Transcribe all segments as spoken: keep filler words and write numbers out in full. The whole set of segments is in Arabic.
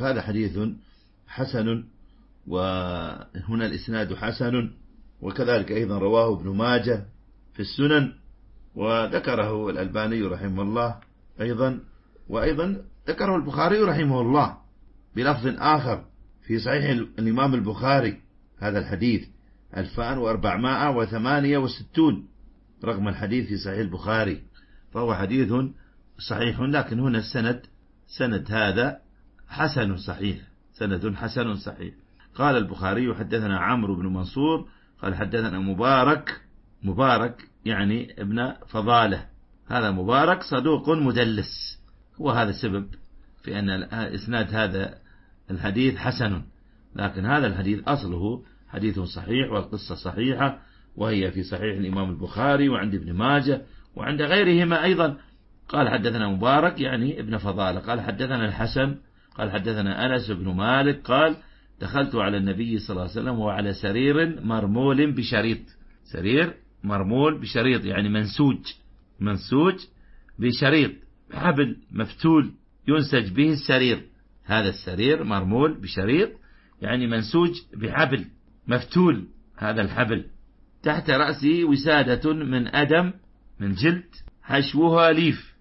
هذا حديث حسن، وهنا الإسناد حسن، وكذلك أيضا رواه ابن ماجه في السنن، وذكره الألباني رحمه الله أيضا، وأيضا ذكره البخاري رحمه الله بلفظ آخر في صحيح الإمام البخاري، هذا الحديث ألفان وأربعمائة وثمانية وستون رقم الحديث في صحيح البخاري، فهو حديث صحيح، لكن هنا السند سند هذا حسن صحيح، سند حسن صحيح. قال البخاري حدثنا عمرو بن منصور قال حدثنا مبارك، مبارك يعني ابن فضالة، هذا مبارك صدوق مدلس، هو هذا السبب في أن إسناد هذا الحديث حسن، لكن هذا الحديث أصله حديث صحيح والقصة صحيحة، وهي في صحيح الإمام البخاري وعند ابن ماجه وعند غيرهما أيضا. قال حدثنا مبارك يعني ابن فضالة قال حدثنا الحسن قال حدثنا أنس بن مالك قال دخلت على النبي صلى الله عليه وسلم وعلى سرير مرمول بشريط، سرير مرمول بشريط يعني منسوج، منسوج بشريط، حبل مفتول ينسج به السرير، هذا السرير مرمول بشريط يعني منسوج بحبل مفتول، هذا الحبل تحت رأسه وسادة من أدم من جلد حشوها ليف،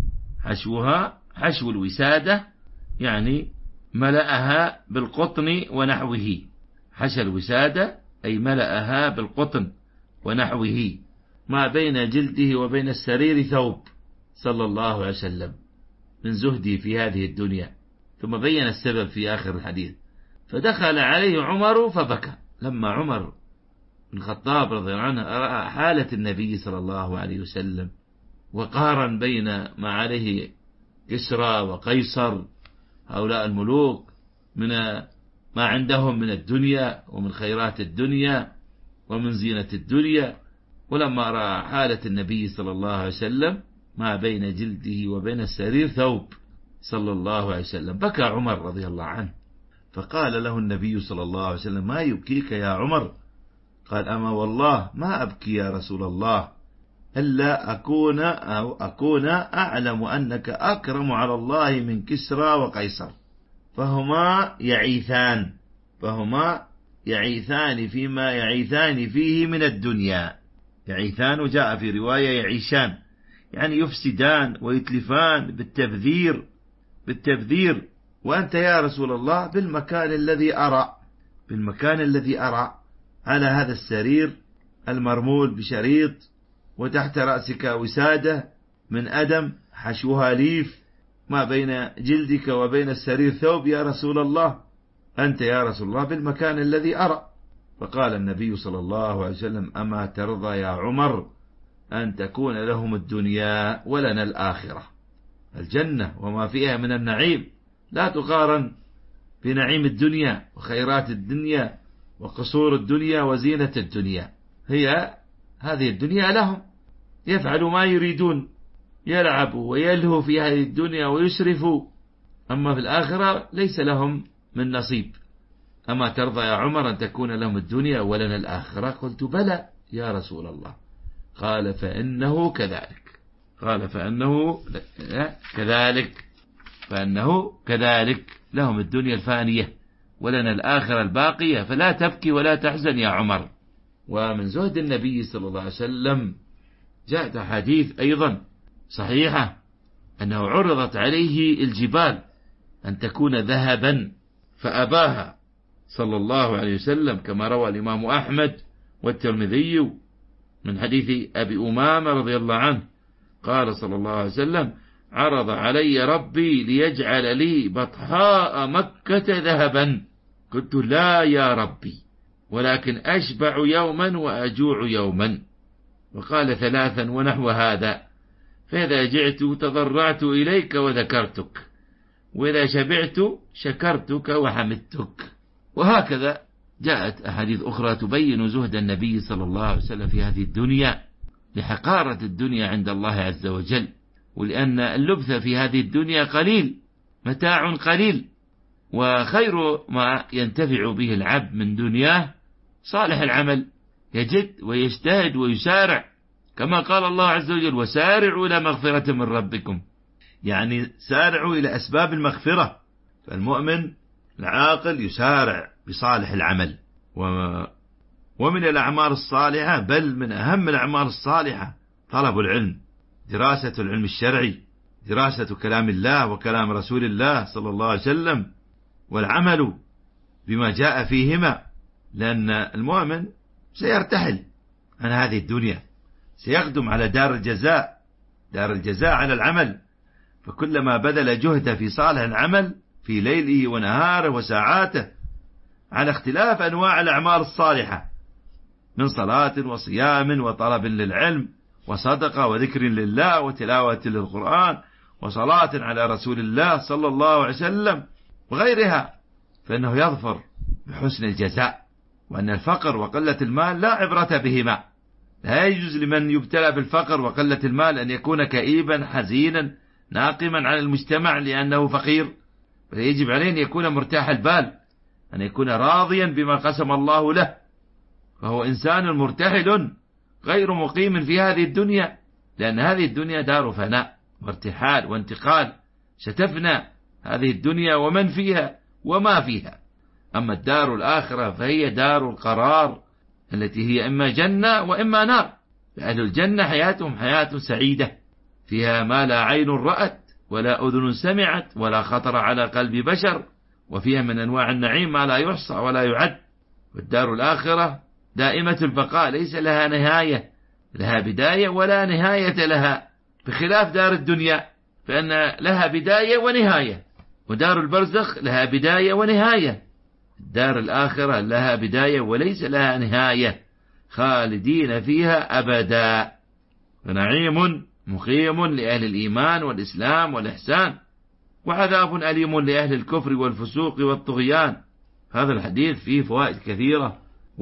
حشوها حشو الوسادة يعني ملأها بالقطن ونحوه، حشى الوسادة أي ملأها بالقطن ونحوه، ما بين جلده وبين السرير ثوب صلى الله عليه وسلم من زهده في هذه الدنيا. ثم بين السبب في آخر الحديث، فدخل عليه عمر فبكى، لما عمر بن الخطاب رضي الله عنه رأى حالة النبي صلى الله عليه وسلم وقارن بين ما عليه كسرى وقيصر هؤلاء الملوك من ما عندهم من الدنيا ومن خيرات الدنيا ومن زينة الدنيا، ولما رأى حالة النبي صلى الله عليه وسلم ما بين جلده وبين السرير ثوب صلى الله عليه وسلم بكى عمر رضي الله عنه، فقال له النبي صلى الله عليه وسلم ما يبكيك يا عمر؟ قال أما والله ما أبكي يا رسول الله إلا أكون أو أكون أعلم أنك أكرم على الله من كسرى وقيصر، فهما يعيثان فهما يعيثان فيما يعيثان فيه من الدنيا، يعيثان جاء في رواية يعيشان يعني يفسدان ويتلفان بالتبذير بالتبذير وأنت يا رسول الله بالمكان الذي أرى بالمكان الذي أرى على هذا السرير المرمول بشريط، وتحت رأسك وسادة من أدم حشوها ليف، ما بين جلدك وبين السرير ثوب يا رسول الله، أنت يا رسول الله بالمكان الذي أرى. فقال النبي صلى الله عليه وسلم أما ترضى يا عمر أن تكون لهم الدنيا ولنا الآخرة؟ الجنة وما فيها من النعيم لا تقارن بنعيم الدنيا وخيرات الدنيا وقصور الدنيا وزينة الدنيا، هي هذه الدنيا لهم يفعلوا ما يريدون، يلعبوا ويلهوا في هذه الدنيا ويسرفوا، أما في الآخرة ليس لهم من نصيب. أما ترضى يا عمر أن تكون لهم الدنيا ولنا الآخرة؟ قلت بلى يا رسول الله. قال فإنه كذلك قال فإنه كذلك فإنه كذلك لهم الدنيا الفانية ولنا الآخرة الباقية، فلا تبكي ولا تحزن يا عمر. ومن زهد النبي صلى الله عليه وسلم جاءت حديث أيضا صحيحة أنه عرضت عليه الجبال أن تكون ذهبا فأباها صلى الله عليه وسلم، كما روى الإمام أحمد والترمذي من حديث أبي أمامة رضي الله عنه قال صلى الله عليه وسلم عرض علي ربي ليجعل لي بطحاء مكة ذهبا، قلت لا يا ربي ولكن أشبع يوما وأجوع يوما، وقال ثلاثا ونحو هذا، فإذا جعت تضرعت إليك وذكرتك، وإذا شبعت شكرتك وحمدتك. وهكذا جاءت أحاديث أخرى تبين زهد النبي صلى الله عليه وسلم في هذه الدنيا لحقارة الدنيا عند الله عز وجل، ولأن اللبث في هذه الدنيا قليل، متاع قليل، وخير ما ينتفع به العبد من دنياه صالح العمل، يجد ويجتهد ويسارع، كما قال الله عز وجل وسارعوا إلى مغفرة من ربكم، يعني سارعوا إلى أسباب المغفرة فالمؤمن العاقل يسارع بصالح العمل، ومن الأعمال الصالحة بل من أهم الأعمال الصالحة طلب العلم، دراسة العلم الشرعي، دراسة كلام الله وكلام رسول الله صلى الله عليه وسلم، والعمل بما جاء فيهما، لأن المؤمن سيرتحل عن هذه الدنيا، سيقدم على دار الجزاء، دار الجزاء على العمل، فكلما بذل جهده في صالح العمل في ليله ونهاره وساعاته على اختلاف أنواع الأعمال الصالحة من صلاة وصيام وطلب للعلم وصدقة وذكر لله وتلاوة للقرآن وصلاة على رسول الله صلى الله عليه وسلم وغيرها، فإنه يظفر بحسن الجزاء، وأن الفقر وقلة المال لا عبرة بهما. لا يجوز لمن يبتلى بالفقر وقلة المال أن يكون كئيبا حزينا ناقما على المجتمع لأنه فقير، بل يجب عليه أن يكون مرتاح البال، أن يكون راضيا بما قسم الله له، فهو إنسان مرتحل غير مقيم في هذه الدنيا، لأن هذه الدنيا دار فناء وارتحال وانتقال، ستفنى هذه الدنيا ومن فيها وما فيها. أما الدار الآخرة فهي دار القرار التي هي إما جنة وإما نار. أهل الجنة حياتهم حياة سعيدة فيها ما لا عين رأت ولا أذن سمعت ولا خطر على قلب بشر، وفيها من أنواع النعيم ما لا يحصى ولا يعد. والدار الآخرة دائمة البقاء ليس لها نهاية، لها بداية ولا نهاية لها، بخلاف دار الدنيا فإن لها بداية ونهاية، ودار البرزخ لها بداية ونهاية. الدار الآخرة لها بداية وليس لها نهاية، خالدين فيها أبدا، ونعيم مقيم لأهل الإيمان والإسلام والإحسان، وعذاب أليم لأهل الكفر والفسوق والطغيان. هذا الحديث فيه فوائد كثيرة،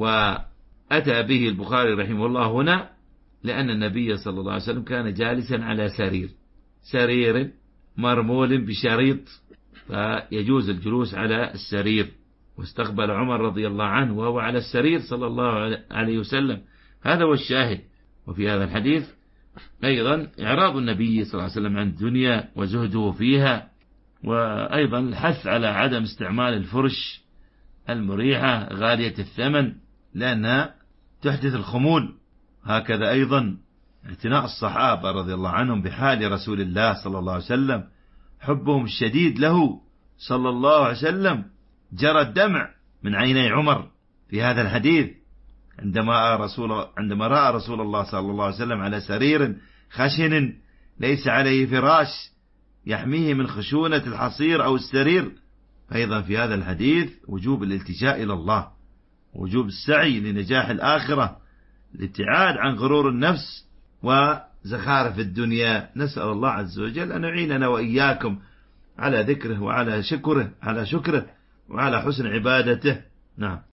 وأتى به البخاري رحمه الله هنا لأن النبي صلى الله عليه وسلم كان جالسا على سرير سرير مرمول بشريط، فيجوز الجلوس على السرير، واستقبل عمر رضي الله عنه وهو على السرير صلى الله عليه وسلم. هذا هو الشاهد. وفي هذا الحديث أيضا إعراض النبي صلى الله عليه وسلم عن الدنيا وزهده فيها، وأيضا الحث على عدم استعمال الفرش المريحة غالية الثمن لأنها تحدث الخمول. هكذا أيضا اعتناء الصحابة رضي الله عنهم بحال رسول الله صلى الله عليه وسلم، حبهم الشديد له صلى الله عليه وسلم، جرى الدمع من عيني عمر في هذا الحديث عندما رسول عندما رأى رسول الله صلى الله عليه وسلم على سرير خشن ليس عليه فراش يحميه من خشونة الحصير أو السرير. أيضا في هذا الحديث وجوب الالتجاء إلى الله، وجوب السعي لنجاح الآخرة، الابتعاد عن غرور النفس وزخارف الدنيا. نسأل الله عز وجل أن يعيننا وإياكم على ذكره وعلى شكره على شكره وعلى حسن عبادته. نعم.